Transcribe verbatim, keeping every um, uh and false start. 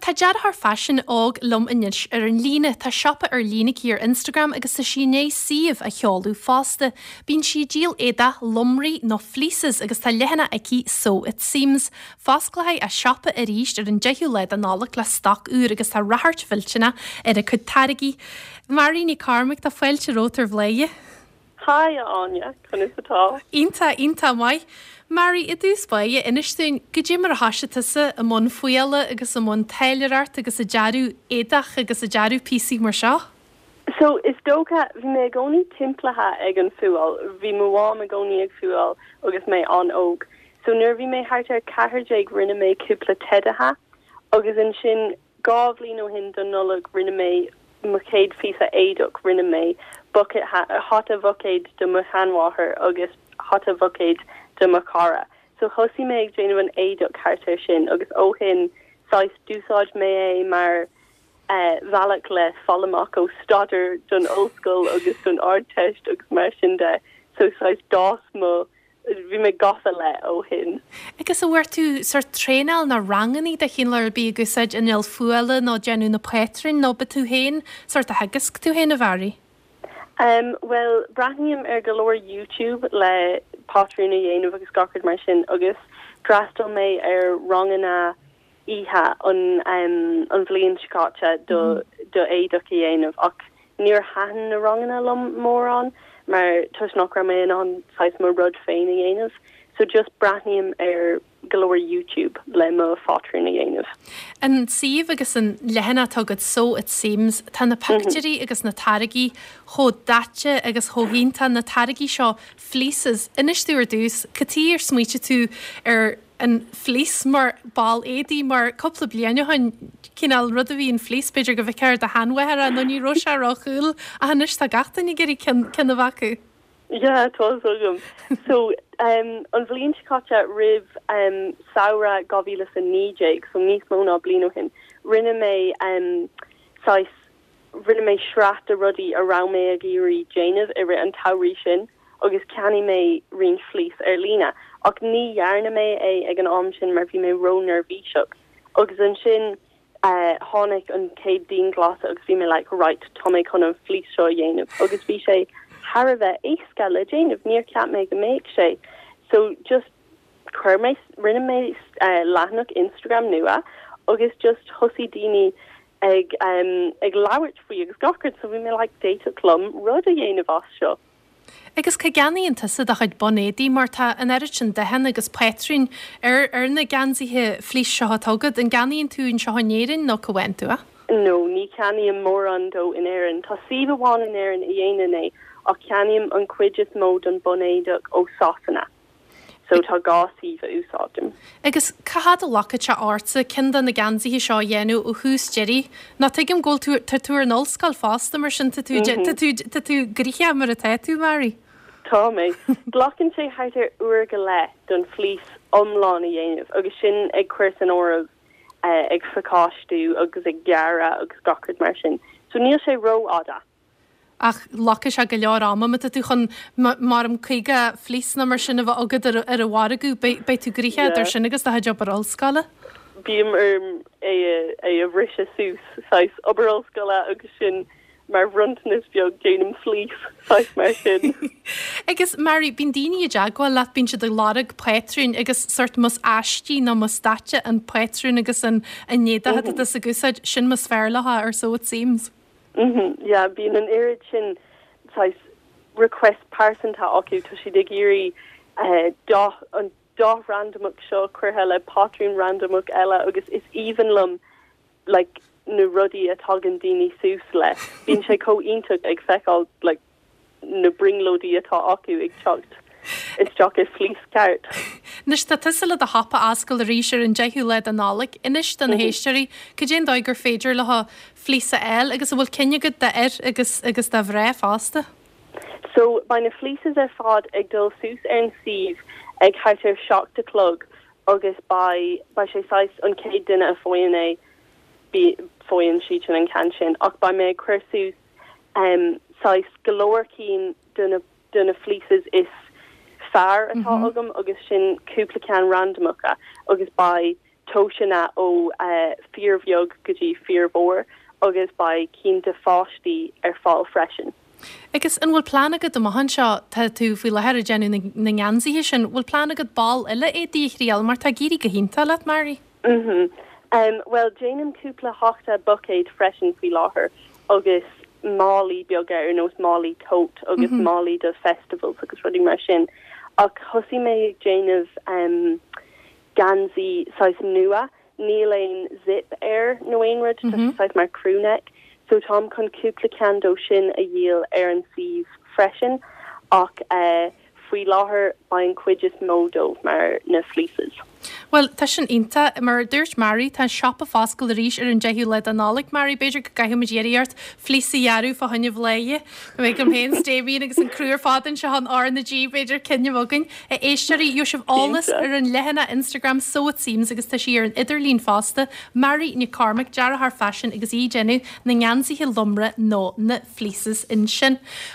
Tá dead haar fashion og lom inis ar an líne tá shoppa ar lína ar Instagram agus sa síné siomh a cheolú fásta. Bín si díal éda lomrí nó fleeces agus tá lehanna aici so it seems. Fásclaithe a shoppa a ríist ar an deithú leid an nála le stoc úr agus tá rahart filtena ar a chud tarigi. Marí ní Carmic tá foiilte rótar bléie. Hi, Anya. Can is atá? Inta, inta mai. Mary, i dús baie inistún go dé mar a hasise a món fuile agus a món teileart agus a dearú édach agus a dearú písí mar seo? So is dócha bhí mé gcónaí timpplaithe ag an fuáil, bhí mháim a gcónaí ag fuáil agus mé an óg. So nuair bhí mé háart ar cethirde ag rinne mé cúpla teideatha, agus an sin gábhlín ó hin don nullag rinne mé macéid fisa éadach rinne mé bucket hot a bhucéid do mo hanmhathair agus hot a bhucéid de macara. So hosi me ag déanamh an éadach cartar sin agus ó hin sais dúsáid mé é mar uh, bhealach le follamach ó stadar don ollscoil agus don ardteist agus mar sin de. So sais dás mo bhí me gafa le ó hin. Agus a bhfuir tú sort trénal na ranganí de chin leir bí gusaid in il fuile nó genú na petrin nó be tú héin sort a hagus tú héin a bhari? Um, well, brahniam ar galore YouTube le patrúna dhéanamh agus gachard mar sin agus drastal mé ar rangana ihe an um, an bblion sicáte do do éadach i dhéanamh ach níor hahan na rangana lom mór an mar tus nach ra mé an sais mar rud féin i dhéanamh. So just brahniam ar galore YouTube le mo patrúna dhéanamh. An siomh agus an lehanna tugad so it seems tá na picturí mm-hmm. agus na tarigi cho daite agus chóhínta na tarigi seo fleeces inis tú ar dús catí ar smuoite tú ar an fleece mar ball édí mar coppla blianne hain cinál rud a bhí an fleece beidir go bheith ceir de hanhair a nó ní ro se rochúil a hanis tá gatainna i ggurí cin a bhacu. Yeah, it was awesome. So, um, on bblion sicáte rib um, saora govílas a níjéig, so níos móna blino hin. Rinne mé um, sais rinne mé shrat a rudí around mé a géirí Janeth i ri an taurí sin, agus canny mé rin fleece ar lína. Ach ní jarna mé é ag an am sin mar bhí mé ronar bhíseach. Agus an sin uh, hánig an céad dín glas agus bhí mé like, right, tá mé chun an fleece seo dhéanamh. Agus bhí sé Harveh éca le déanamh níor ceap mé go méid sé. So just chuir mé rinne mé uh, leathnach Instagram nua agus just thosaí daoine ag um, ag labhairt faoi agus gachard so bhí mé like déite clum rud a dhéanamh as seo. Agus ca ganíonnta sa a chuid bonédí mar tá an airit sin dehan agus petrin ar ar na gansaithe flís seo tugad an ganíonn tú an seohanéirin nó cohain tú a? No, ní caníam mór an dó in éan. Tá siomh bháin in éan i dhéanana ach ceaniam an cuideas mód an bonéideach ó sásanna. So tá gá síomh úsáidm. Agus cahad a lacad se áirsa cindan na gansaithe seo dhéanú ó hús Jerry, ná tuigim ggóil tú tú ar an ollscoil fásta mar sin tú tú gríthe mar a téitú Mary. Tá mé. Glacinn sé háitar uair go le don fleece omláin a dhéanamh agus sin ag cuirt an óramh uh, ag facáistú agus ag geara agus gachard mar sin. So níl sé ró ada. Ach lacas a go leor am me tú chun mar am chuige flís na mar sinna bh agad ar a bhharagú be tú gríthe ar sin agus a job ar ollscoile? Bíam ar é a bhrisise sús sais obair ollscoile agus sin mar runtanas beag déanam flís sais mar sin. Agus Mary bín daoine a deagháil leat bín siad a larag petrin agus sort mas astí nó mas daite an petrin agus an néadathe is a gúsáid sin mas fearlatha ar so it seems. Mm-hmm. Yeah, being an irid sin sais request person ta ocu to she digiri uh do an do randomuk seo curthe le patrún randomuk ella agus is even lum like na ruddy a tagandini sús le bín sé co intuk ag feáil like na bringlodi atá ocu ag chocht. It's jock a fleece cart. Nis tá tuile a hapa ascail a ríisiir an deithú le an nálaigh inis den héisteí go dé dá gur féidir le flísa eil agus bhfuil cinne go de ir agus agus de bhré fásta. So by na fleeces ar fád ag dul sús ar an siomh ag háitir seach de clog agus by by sé sais an céad duine a foiin é bí foiin sían an can sin ach by mé chuirsús um sais galore cín duna duna fleeces is fear atá agam agus sin cúpla cean randomacha agus by toisina ó fearmheog gotí fearbhór agus ba cín de fátí ar fáil freisin. Agus an bhfuil plán agad do mahan seo tá tú bhfuil le heir genú na ngansaí sin, bhfuil plán agad ball ile é díríal mar tá géirí go hinnta le Mary? Mhm. Um, well, Janam cúpla hochta bucéid freisin fi láthair agus málaí beag ar nó málaí tote agus mm-hmm. málaí de festivals agus rudí mar sin. Ach hosí mé Janamh um, gansaí sais nua, níl zip air nó aonrad mm-hmm. sais mar crewneck. So Tom chun cúpla candó sin a dhéal ar an sih freisin ach uh, faoi láthair ba an cuideas módó mar na fleeces. Well, tá sin inta mar dúirt Mary tá siop a fáscail a ríis ar an deithú le análaigh Mary beidir go gaithú géiríart flísahearú fa hunne bléie go méid go héin stébíon agus an cruúr fádan se an á na G beidir cinne bhagan a éisteí dú sibh álas ar an lehanana Instagram so it seems agus tá sí ar an idirlín fásta Mary ní Cormac dear th fashion agus í genú na ngansaithe lumra nó na fleeces in sin.